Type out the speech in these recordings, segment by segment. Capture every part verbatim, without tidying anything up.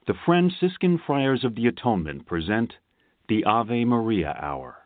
The Franciscan Friars of the Atonement present the Ave Maria Hour.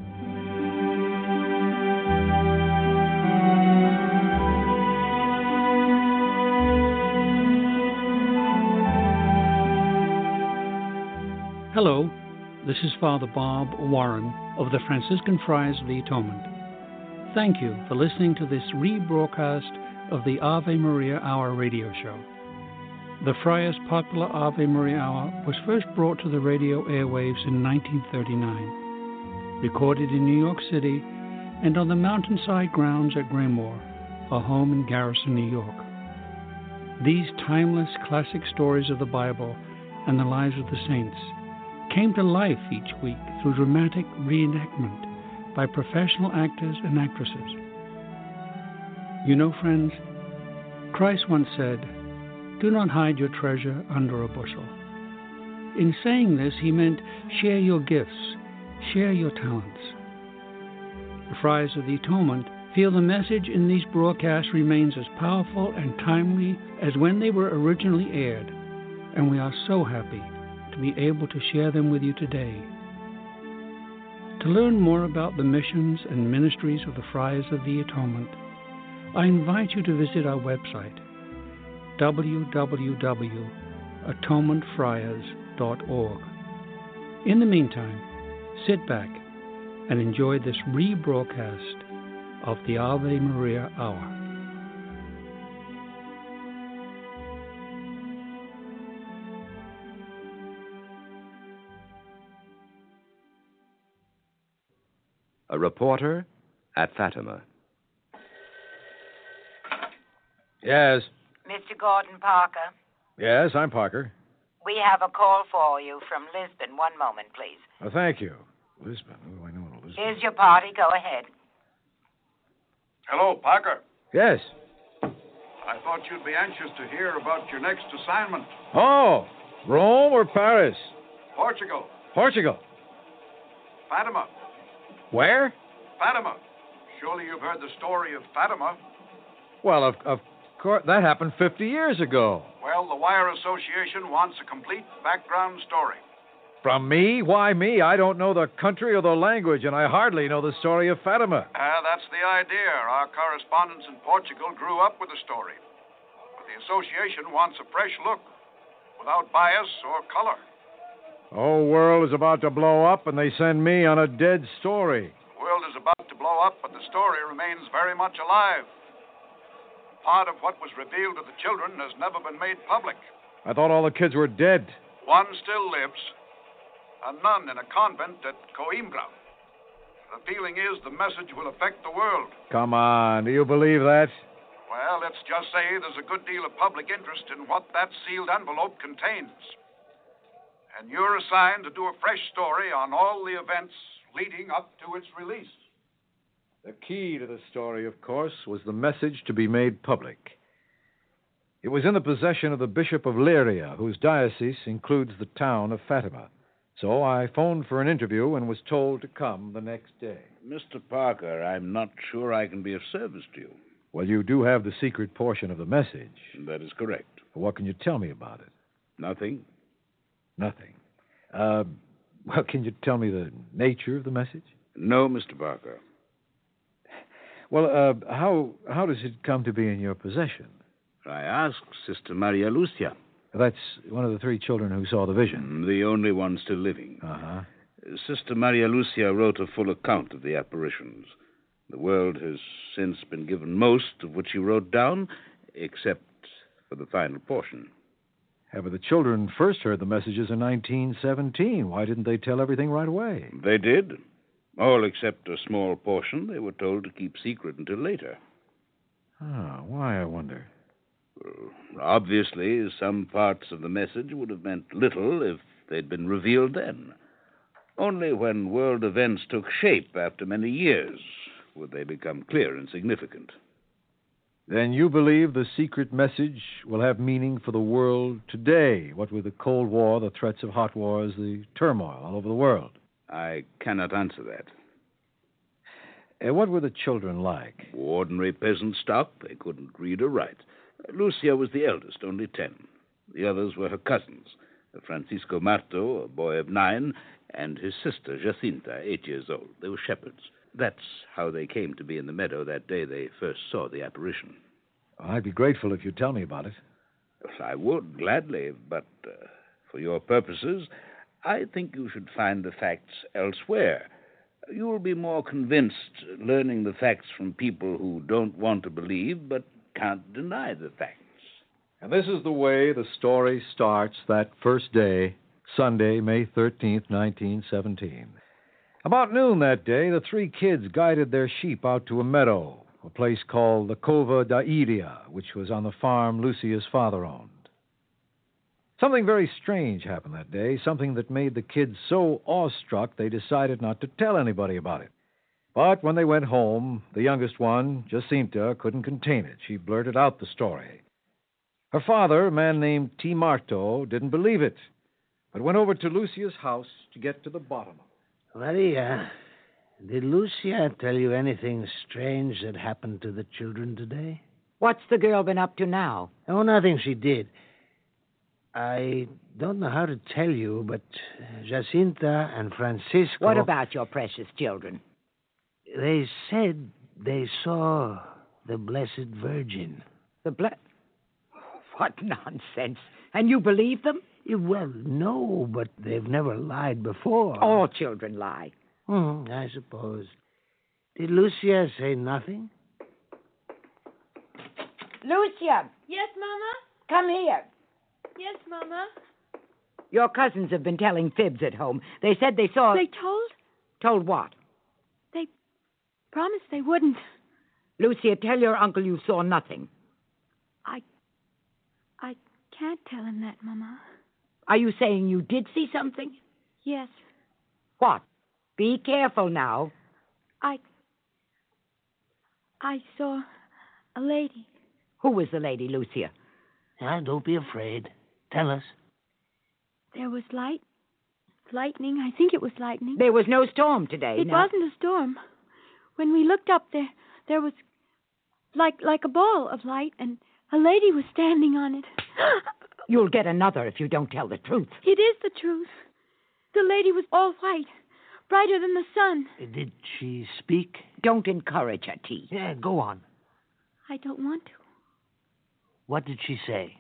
Hello, this is Father Bob Warren of the Franciscan Friars of the Atonement. Thank you for listening to this rebroadcast of the Ave Maria Hour radio show. The Friars' popular Ave Maria Hour was first brought to the radio airwaves in nineteen thirty-nine, recorded in New York City and on the mountainside grounds at Graymoor, a home in Garrison, New York. These timeless classic stories of the Bible and the lives of the saints came to life each week through dramatic reenactment by professional actors and actresses. You know, friends, Christ once said, "Do not hide your treasure under a bushel." In saying this, he meant share your gifts, share your talents. The Friars of the Atonement feel the message in these broadcasts remains as powerful and timely as when they were originally aired, and we are so happy to be able to share them with you today. To learn more about the missions and ministries of the Friars of the Atonement, I invite you to visit our website, w w w dot atonement friars dot org. In the meantime, sit back and enjoy this rebroadcast of the Ave Maria Hour. A reporter at Fatima. Yes. Mister Gordon Parker, Yes, I'm Parker. we have a call for you from Lisbon. One moment, please. Oh, thank you. Lisbon. Oh, I know Lisbon. Here's your party. Go ahead. Hello, Parker. Yes. I thought you'd be anxious to hear about your next assignment. Oh, Rome or Paris? Portugal. Portugal. Fatima. Where? Fatima. Surely you've heard the story of Fatima. Well, of, of course, that happened fifty years ago. Well, the Wire Association wants a complete background story. From me? Why me? I don't know the country or the language, and I hardly know the story of Fatima. Ah, that's the idea. Our correspondents in Portugal grew up with the story. But the association wants a fresh look, without bias or color. The whole world is about to blow up, and they send me on a dead story. The world is about to blow up, but the story remains very much alive. Part of what was revealed to the children has never been made public. I thought all the kids were dead. One still lives, a nun in a convent at Coimbra. The feeling is the message will affect the world. Come on, do you believe that? Well, let's just say there's a good deal of public interest in what that sealed envelope contains. And you're assigned to do a fresh story on all the events leading up to its release. The key to the story, of course, was the message to be made public. It was in the possession of the Bishop of Leiria, whose diocese includes the town of Fatima. So I phoned for an interview and was told to come the next day. Mister Parker, I'm not sure I can be of service to you. Well, you do have the secret portion of the message. That is correct. What can you tell me about it? Nothing? Nothing. Uh, well, can you tell me the nature of the message? No, Mister Parker. Well, uh, how how does it come to be in your possession? I asked Sister Maria Lucia. That's one of the three children who saw the vision. The only one still living. Uh-huh. Sister Maria Lucia wrote a full account of the apparitions. The world has since been given most of what she wrote down, except for the final portion. Yeah, but the children first heard the messages in nineteen seventeen. Why didn't they tell everything right away? They did. All except a small portion they were told to keep secret until later. Ah, why, I wonder? Well, obviously, some parts of the message would have meant little if they'd been revealed then. Only when world events took shape after many years would they become clear and significant. Then you believe the secret message will have meaning for the world today, what with the Cold War, the threats of hot wars, the turmoil all over the world? I cannot answer that. Uh, what were the children like? Ordinary peasant stock. They couldn't read or write. Lucia was the eldest, only ten. The others were her cousins. Francisco Marto, a boy of nine, and his sister, Jacinta, eight years old. They were shepherds. That's how they came to be in the meadow that day they first saw the apparition. I'd be grateful if you'd tell me about it. Yes, I would, gladly, but uh, for your purposes, I think you should find the facts elsewhere. You will be more convinced learning the facts from people who don't want to believe but can't deny the facts. And this is the way the story starts that first day, Sunday, May thirteenth, nineteen seventeen. About noon that day, the three kids guided their sheep out to a meadow, a place called the Cova da Iria, which was on the farm Lucia's father owned. Something very strange happened that day, something that made the kids so awestruck they decided not to tell anybody about it. But when they went home, the youngest one, Jacinta, couldn't contain it. She blurted out the story. Her father, a man named T. Marto, didn't believe it, but went over to Lucia's house to get to the bottom of it. Maria, did Lucia tell you anything strange that happened to the children today? What's the girl been up to now? Oh, nothing she did. I don't know how to tell you, but Jacinta and Francisco... What about your precious children? They said they saw the Blessed Virgin. The ble... What nonsense. And you believe them? Well, no, but they've never lied before. All children lie. Hmm, I suppose. Did Lucia say nothing? Lucia! Yes, Mama? Come here. Yes, Mama? Your cousins have been telling fibs at home. They said they saw... They told? Told what? They promised they wouldn't. Lucia, tell your uncle you saw nothing. I... I can't tell him that, Mama. Are you saying you did see something? Yes. What? Be careful now. I... I saw a lady. Who was the lady, Lucia? Ah, don't be afraid. Tell us. There was light. Lightning. I think it was lightning. There was no storm today. It now. wasn't a storm. When we looked up there, there was like like a ball of light, and a lady was standing on it. You'll get another if you don't tell the truth. It is the truth. The lady was all white, brighter than the sun. Did she speak? Don't encourage her, T. Yeah, go on. I don't want to. What did she say?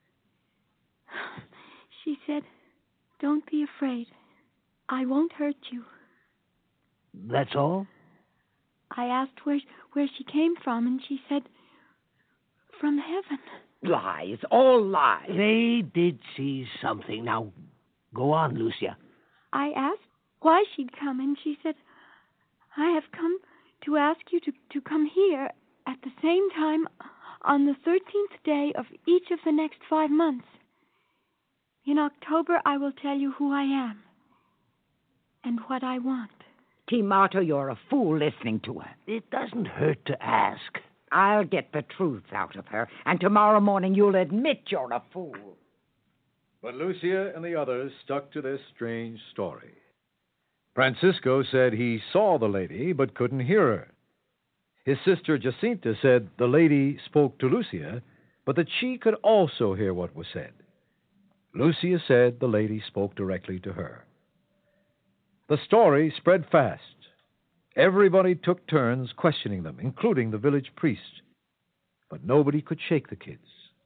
She said, "Don't be afraid. I won't hurt you." That's all? I asked where where she came from, and she said, "From heaven." Lies, all lies. They did see something. Now, go on, Lucia. I asked why she'd come, and she said, "I have come to ask you to, to come here at the same time on the thirteenth day of each of the next five months. In October, I will tell you who I am and what I want." T. Marto, you're a fool listening to her. It doesn't hurt to ask. I'll get the truth out of her, and tomorrow morning you'll admit you're a fool. But Lucia and the others stuck to this strange story. Francisco said he saw the lady but couldn't hear her. His sister Jacinta said the lady spoke to Lucia, but that she could also hear what was said. Lucia said the lady spoke directly to her. The story spread fast. Everybody took turns questioning them, including the village priest. But nobody could shake the kids.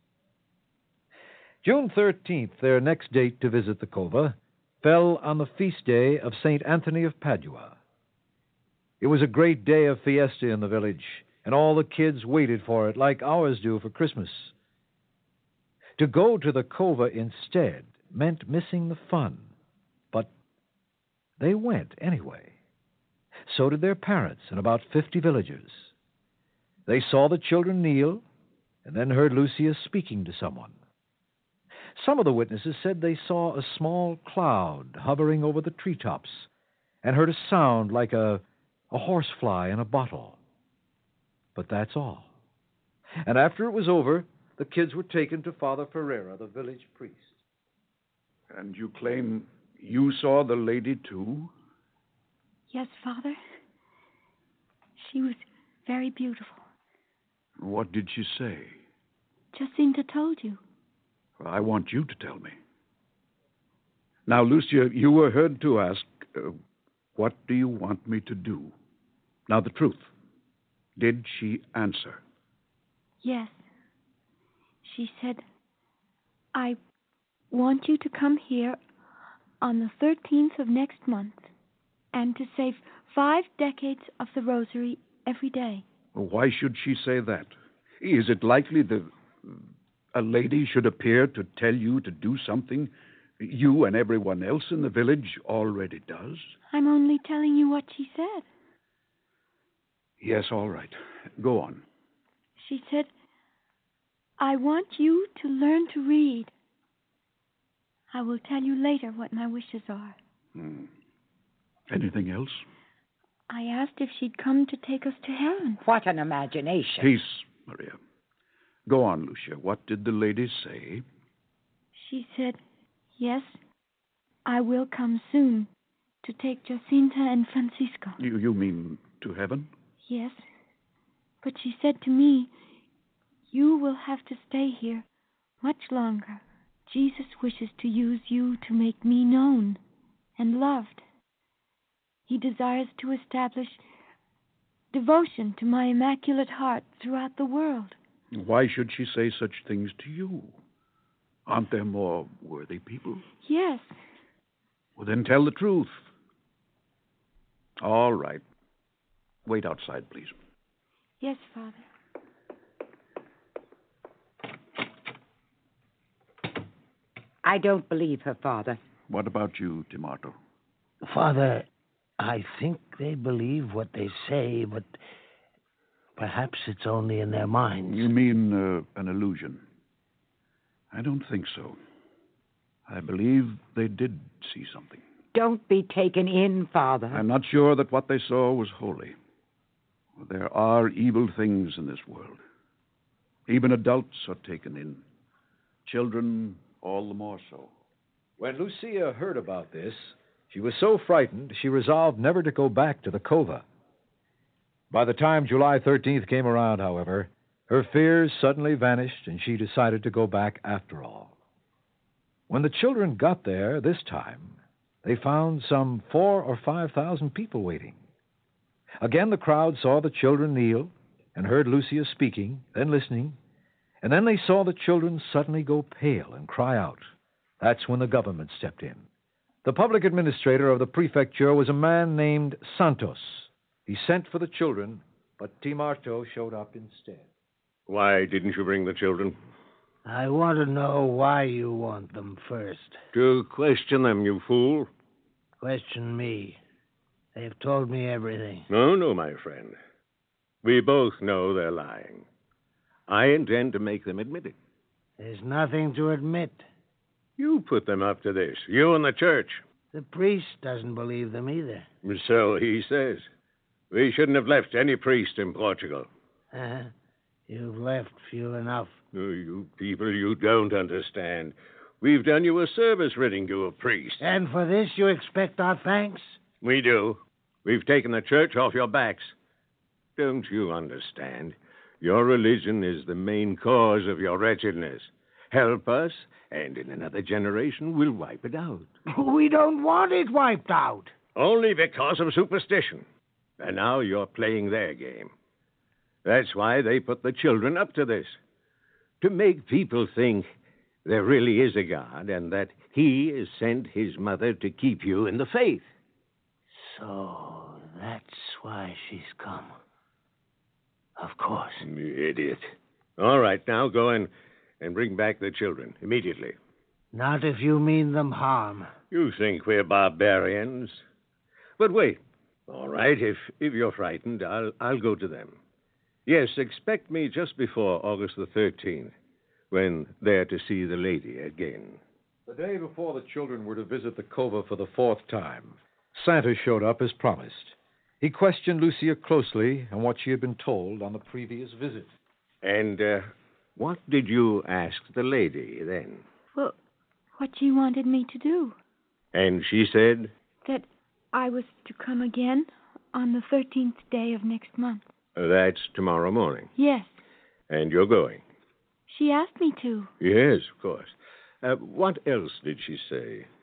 June thirteenth, their next date to visit the Cova, fell on the feast day of Saint Anthony of Padua. It was a great day of fiesta in the village, and all the kids waited for it like ours do for Christmas. To go to the Cova instead meant missing the fun, but they went anyway. So did their parents and about fifty villagers. They saw the children kneel and then heard Lucia speaking to someone. Some of the witnesses said they saw a small cloud hovering over the treetops and heard a sound like a, a horsefly in a bottle. But that's all. And after it was over, the kids were taken to Father Ferreira, the village priest. And you claim you saw the lady, too? Yes, Father. She was very beautiful. What did she say? Jacinta told you. I want you to tell me. Now, Lucia, you were heard to ask, uh, what do you want me to do? Now, the truth. Did she answer? Yes. She said, I want you to come here on the thirteenth of next month and to say five decades of the rosary every day. Why should she say that? Is it likely that a lady should appear to tell you to do something you and everyone else in the village already does? I'm only telling you what she said. Yes, all right. Go on. She said, I want you to learn to read. I will tell you later what my wishes are. Hmm. Anything else? I asked if she'd come to take us to heaven. What an imagination. Peace, Maria. Go on, Lucia. What did the lady say? She said, yes, I will come soon to take Jacinta and Francisco. You, you mean to heaven? Yes. But she said to me, you will have to stay here much longer. Jesus wishes to use you to make me known and loved. He desires to establish devotion to my Immaculate Heart throughout the world. Why should she say such things to you? Aren't there more worthy people? Yes. Well, then tell the truth. All right. Wait outside, please. Yes, Father. I don't believe her, Father. What about you, Timarto? Father, I think they believe what they say, but perhaps it's only in their minds. You mean uh, an illusion? I don't think so. I believe they did see something. Don't be taken in, Father. I'm not sure that what they saw was holy. There are evil things in this world. Even adults are taken in. Children, all the more so. When Lucia heard about this, she was so frightened she resolved never to go back to the cova. By the time July thirteenth came around, however, her fears suddenly vanished and she decided to go back after all. When the children got there this time, they found some four or five thousand people waiting. Again, the crowd saw the children kneel and heard Lucia speaking, then listening, and then they saw the children suddenly go pale and cry out. That's when the government stepped in. The public administrator of the prefecture was a man named Santos. He sent for the children, but Timarto showed up instead. Why didn't you bring the children? I want to know why you want them first. To question them, you fool. Question me. They've told me everything. No, no, my friend. We both know they're lying. I intend to make them admit it. There's nothing to admit. You put them up to this, you and the church. The priest doesn't believe them either. So he says. We shouldn't have left any priest in Portugal. Uh-huh. You've left few enough. Oh, you people, you don't understand. We've done you a service ridding you a priest. And for this you expect our thanks? We do. We've taken the church off your backs. Don't you understand? Your religion is the main cause of your wretchedness. Help us, and in another generation, we'll wipe it out. We don't want it wiped out. Only because of superstition. And now you're playing their game. That's why they put the children up to this. To make people think there really is a God and that he has sent his mother to keep you in the faith. So that's why she's come. Of course. You idiot. All right, now go and, and bring back the children immediately. Not if you mean them harm. You think we're barbarians. But wait. All right, if, if you're frightened, I'll, I'll go to them. Yes, expect me just before August the thirteenth, when they're to see the lady again. The day before the children were to visit the cova for the fourth time, Santa showed up as promised. He questioned Lucia closely on what she had been told on the previous visit. And uh, what did you ask the lady then? Well, what she wanted me to do. And she said? That I was to come again on the thirteenth day of next month. That's tomorrow morning. Yes. And you're going? She asked me to. Yes, of course. Uh, what else did she say?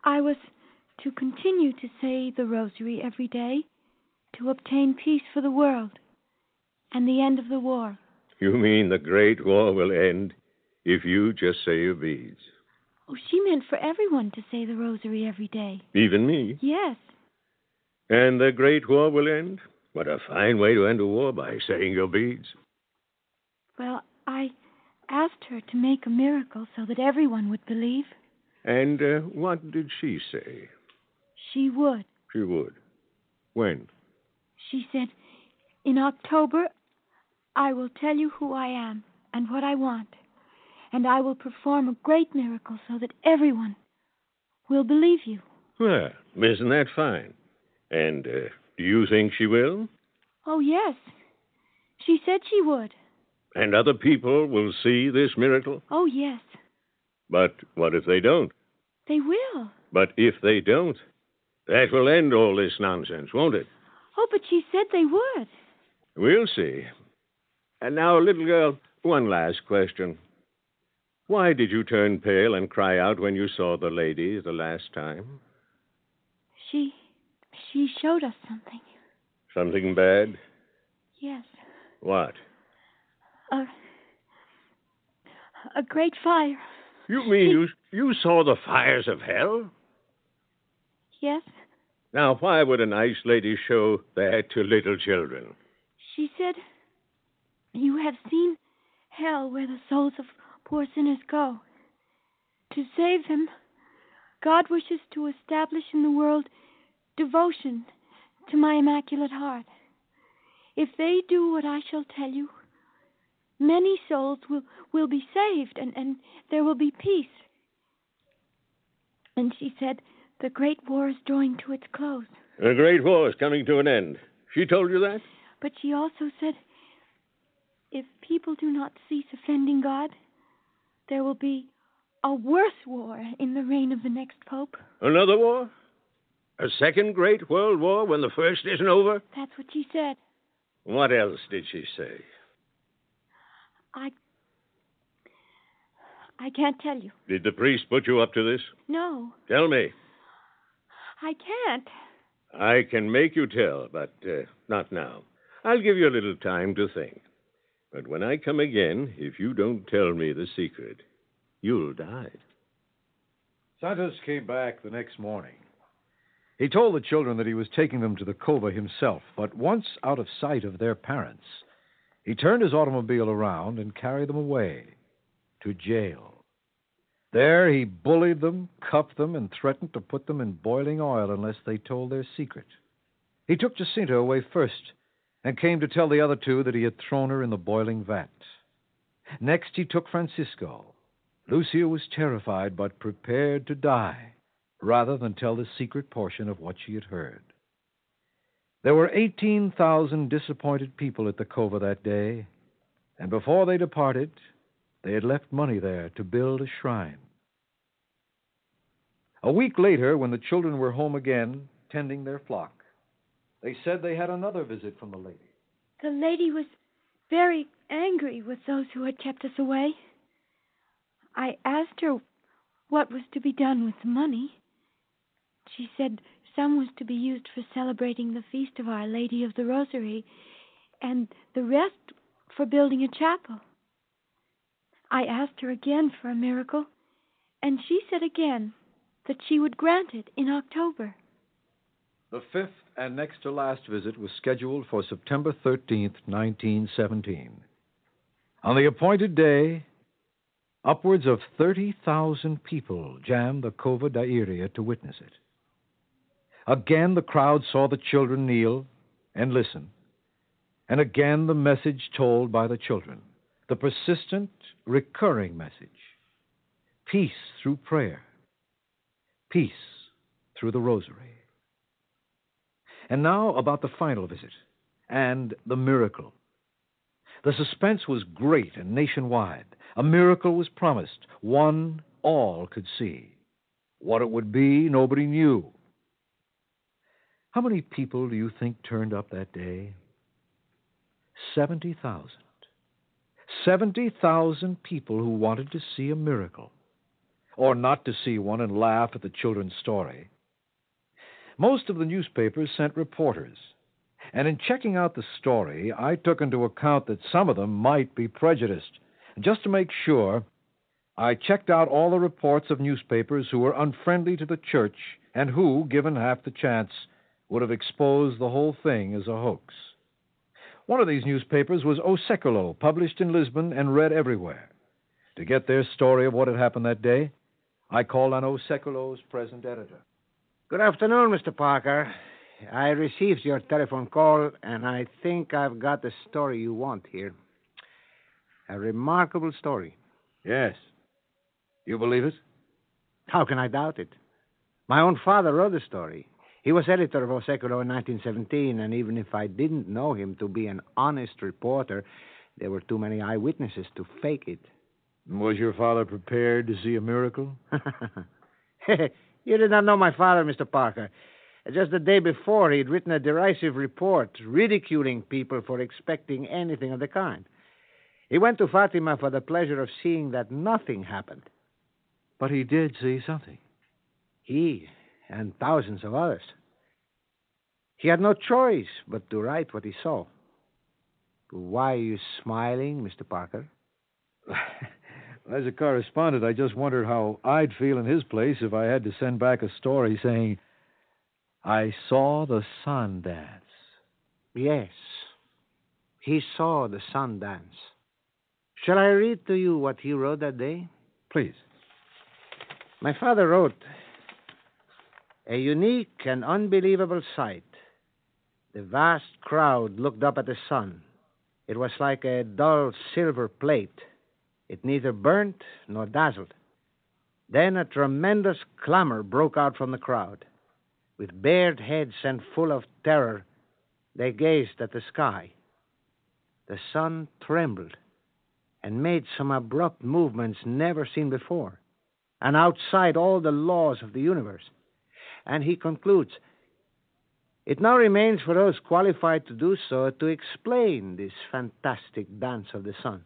I was to continue to say the rosary every day to obtain peace for the world and the end of the war. You mean the Great War will end if you just say your beads? Oh, she meant for everyone to say the rosary every day. Even me? Yes. And the Great War will end? What a fine way to end a war, by saying your beads. Well, I asked her to make a miracle so that everyone would believe. And uh, what did she say? She would. She would. When? She said, in October, I will tell you who I am and what I want, and I will perform a great miracle so that everyone will believe you. Well, isn't that fine? And uh, do you think she will? Oh, yes. She said she would. And other people will see this miracle? Oh, yes. But what if they don't? They will. But if they don't, that will end all this nonsense, won't it? Oh, but she said they would. We'll see. And now, little girl, one last question. Why did you turn pale and cry out when you saw the lady the last time? She... she showed us something. Something bad? Yes. What? A... a great fire. You mean you, you saw the fires of hell? Yes. Now, why would a nice lady show that to little children? She said, you have seen hell where the souls of poor sinners go. To save them, God wishes to establish in the world devotion to my Immaculate Heart. If they do what I shall tell you, many souls will, will be saved, and, and there will be peace. And she said, the Great War is drawing to its close. The Great War is coming to an end. She told you that? But she also said, if people do not cease offending God, there will be a worse war in the reign of the next pope. Another war? A second Great World War when the first isn't over? That's what she said. What else did she say? I... I can't tell you. Did the priest put you up to this? No. Tell me. I can't. I can make you tell, but uh, not now. I'll give you a little time to think. But when I come again, if you don't tell me the secret, you'll die. Santos came back the next morning. He told the children that he was taking them to the cova himself, but once out of sight of their parents, he turned his automobile around and carried them away to jail. There he bullied them, cuffed them, and threatened to put them in boiling oil unless they told their secret. He took Jacinta away first and came to tell the other two that he had thrown her in the boiling vat. Next he took Francisco. Lucia was terrified but prepared to die rather than tell the secret portion of what she had heard. There were eighteen thousand disappointed people at the cova that day, and before they departed, they had left money there to build a shrine. A week later, when the children were home again, tending their flock, they said they had another visit from the lady. The lady was very angry with those who had kept us away. I asked her what was to be done with the money. She said some was to be used for celebrating the feast of Our Lady of the Rosary, and the rest for building a chapel. I asked her again for a miracle, and she said again that she would grant it in October. The fifth and next to last visit was scheduled for September thirteenth, nineteen seventeen. On the appointed day, upwards of thirty thousand people jammed the Cova da Iria to witness it. Again, the crowd saw the children kneel and listen, and again the message told by the children, the persistent, recurring message: peace through prayer, peace through the rosary. And now about the final visit and the miracle. The suspense was great and nationwide. A miracle was promised, one all could see. What it would be, nobody knew. How many people do you think turned up that day? Seventy thousand. Seventy thousand people who wanted to see a miracle. or not to see one and laugh at the children's story. Most of the newspapers sent reporters, and in checking out the story, I took into account that some of them might be prejudiced. And just to make sure, I checked out all the reports of newspapers who were unfriendly to the church and who, given half the chance, would have exposed the whole thing as a hoax. One of these newspapers was O Século, published in Lisbon and read everywhere. To get their story of what had happened that day, I called on O Século's present editor. Good afternoon, Mister Parker. I received your telephone call, and I think I've got the story you want here. A remarkable story. Yes. You believe it? How can I doubt it? My own father wrote the story. He was editor of O Século in nineteen seventeen, and even if I didn't know him to be an honest reporter, there were too many eyewitnesses to fake it. Was your father prepared to see a miracle? You did not know my father, Mister Parker. Just the day before, he'd written a derisive report ridiculing people for expecting anything of the kind. He went to Fatima for the pleasure of seeing that nothing happened. But he did see something. He and thousands of others. He had no choice but to write what he saw. Why are you smiling, Mister Parker? As a correspondent, I just wondered how I'd feel in his place if I had to send back a story saying, I saw the sun dance. Yes, he saw the sun dance. Shall I read to you what he wrote that day? Please. My father wrote, a unique and unbelievable sight. The vast crowd looked up at the sun. It was like a dull silver plate. It neither burnt nor dazzled. Then a tremendous clamor broke out from the crowd. With bared heads and full of terror, they gazed at the sky. The sun trembled and made some abrupt movements never seen before, and outside all the laws of the universe. And he concludes, it now remains for those qualified to do so to explain this fantastic dance of the sun.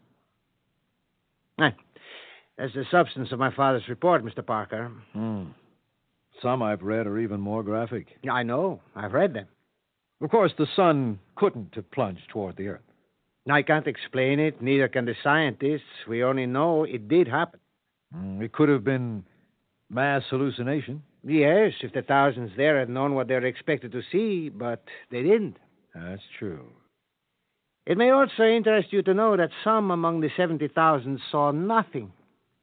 Ah, that's the substance of my father's report, Mister Parker. Hmm. Some I've read are even more graphic. I know. I've read them. Of course, the sun couldn't have plunged toward the earth. I can't explain it, neither can the scientists. We only know it did happen. Mm, it could have been mass hallucination. Yes, if the thousands there had known what they were expected to see, but they didn't. That's true. It may also interest you to know that some among the seventy thousand saw nothing.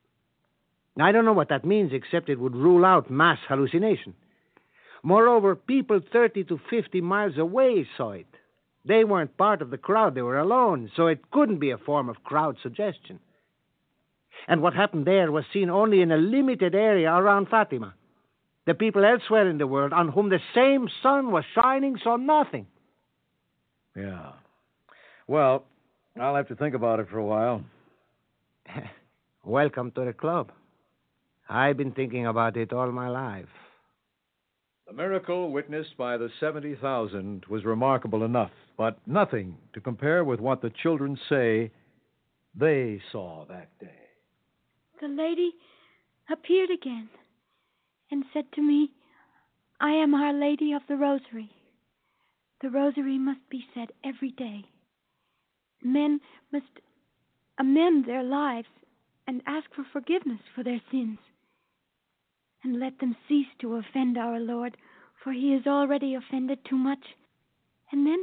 I don't know what that means, except it would rule out mass hallucination. Moreover, people thirty to fifty miles away saw it. They weren't part of the crowd. They were alone, so it couldn't be a form of crowd suggestion. And what happened there was seen only in a limited area around Fatima. The people elsewhere in the world on whom the same sun was shining saw nothing. Yeah. Well, I'll have to think about it for a while. Welcome to the club. I've been thinking about it all my life. The miracle witnessed by the seventy thousand was remarkable enough, but nothing to compare with what the children say they saw that day. The lady appeared again and said to me, I am Our Lady of the Rosary. The rosary must be said every day. Men must amend their lives and ask for forgiveness for their sins. And let them cease to offend our Lord, for he has already offended too much. And then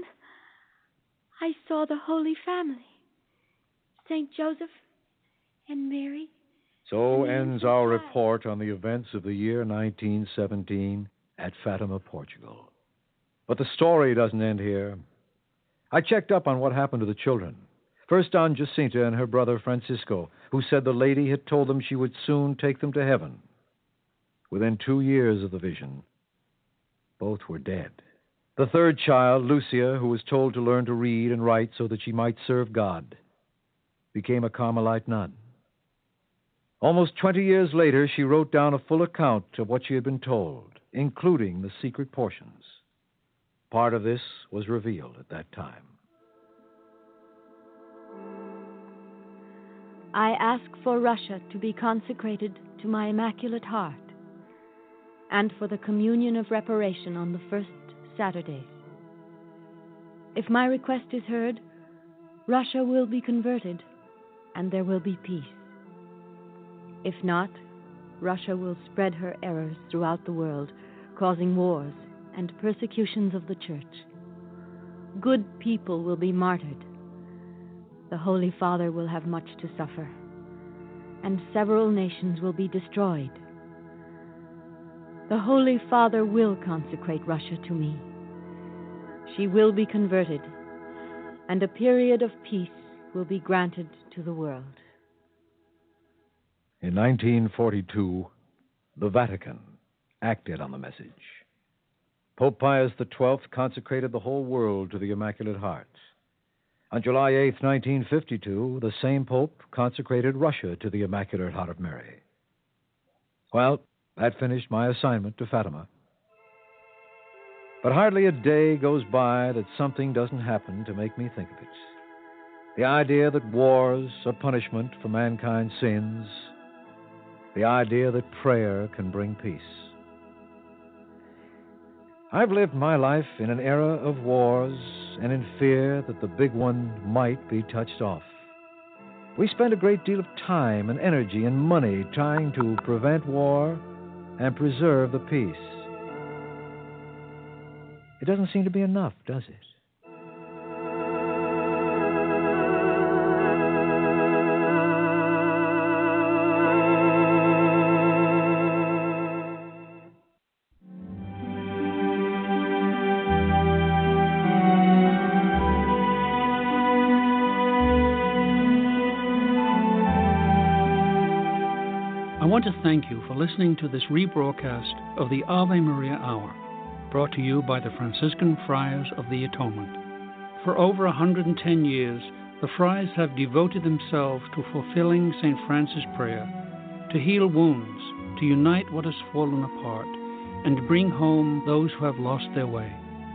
I saw the Holy Family, Saint Joseph and Mary. So and ends our report on the events of the year nineteen seventeen at Fatima, Portugal. But the story doesn't end here. I checked up on what happened to the children. First on Jacinta and her brother Francisco, who said the lady had told them she would soon take them to heaven. Within two years of the vision, both were dead. The third child, Lucia, who was told to learn to read and write so that she might serve God, became a Carmelite nun. Almost twenty years later, she wrote down a full account of what she had been told, including the secret portions. Part of this was revealed at that time. I ask for Russia to be consecrated to my Immaculate Heart, and for the communion of reparation on the first Saturdays. If my request is heard, Russia will be converted, and there will be peace. If not, Russia will spread her errors throughout the world, causing wars and persecutions of the Church. Good people will be martyred. The Holy Father will have much to suffer, and several nations will be destroyed. The Holy Father will consecrate Russia to me. She will be converted, and a period of peace will be granted to the world. In nineteen forty-two, the Vatican acted on the message. Pope Pius the Twelfth consecrated the whole world to the Immaculate Heart. On July eighth, nineteen fifty-two, the same Pope consecrated Russia to the Immaculate Heart of Mary. Well, that finished my assignment to Fatima. But hardly a day goes by that something doesn't happen to make me think of it. The idea that wars are punishment for mankind's sins. The idea that prayer can bring peace. I've lived my life in an era of wars and in fear that the big one might be touched off. We spend a great deal of time and energy and money trying to prevent war and preserve the peace. It doesn't seem to be enough, does it? I want to thank you for listening to this rebroadcast of the Ave Maria Hour, brought to you by the Franciscan Friars of the Atonement. For over one hundred ten years, the Friars have devoted themselves to fulfilling Saint Francis' prayer, to heal wounds, to unite what has fallen apart, and to bring home those who have lost their way.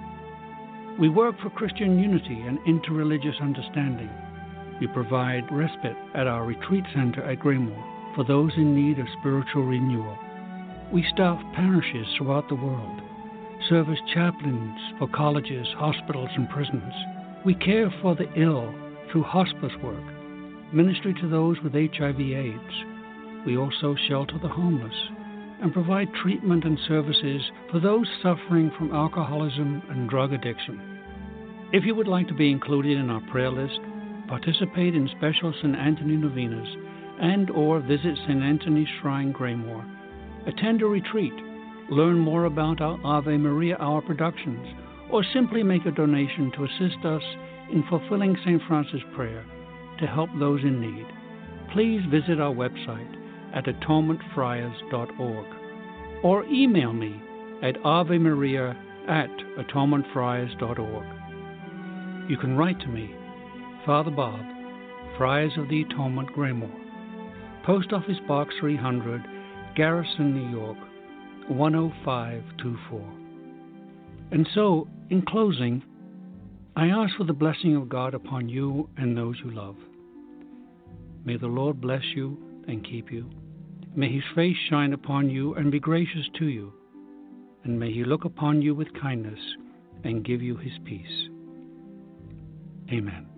We work for Christian unity and interreligious understanding. We provide respite at our retreat center at Graymoor for those in need of spiritual renewal. We staff parishes throughout the world, serve as chaplains for colleges, hospitals, and prisons. We care for the ill through hospice work, ministry to those with H I V AIDS. We also shelter the homeless and provide treatment and services for those suffering from alcoholism and drug addiction. If you would like to be included in our prayer list, participate in special Saint Anthony novenas, and or visit Saint Anthony's Shrine, Graymoor, attend a retreat, learn more about our Ave Maria Hour productions, or simply make a donation to assist us in fulfilling Saint Francis' prayer to help those in need, please visit our website at atonement friars dot org or email me at avemaria at atonement friars dot org. You can write to me, Father Bob, Friars of the Atonement, Graymoor, Post Office Box three hundred, Garrison, New York, one oh five two four. And so, in closing, I ask for the blessing of God upon you and those you love. May the Lord bless you and keep you. May his face shine upon you and be gracious to you. And may he look upon you with kindness and give you his peace. Amen.